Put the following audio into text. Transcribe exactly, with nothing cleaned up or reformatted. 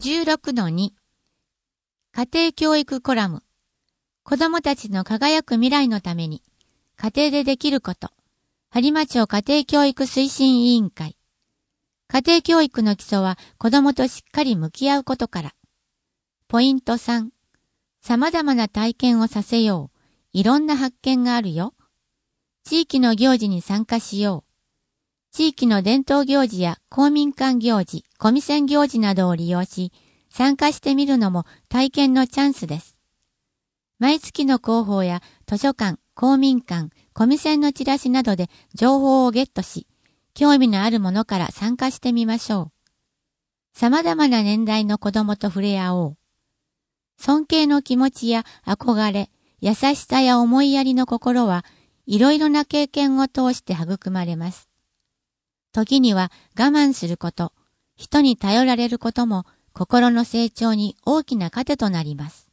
じゅうろくのに 家庭教育コラム。子供たちの輝く未来のために家庭でできること。播磨町家庭教育推進委員会。家庭教育の基礎は子供としっかり向き合うことから。ポイントさん。様々な体験をさせよう。いろんな発見があるよ。地域の行事に参加しよう。地域の伝統行事や公民館行事、コミセン行事などを利用し、参加してみるのも体験のチャンスです。毎月の広報や図書館、公民館、コミセンのチラシなどで情報をゲットし、興味のあるものから参加してみましょう。様々な年代の子供と触れ合おう。尊敬の気持ちや憧れ、優しさや思いやりの心はいろいろな経験を通して育まれます。時には我慢すること、人に頼られることも心の成長に大きな糧となります。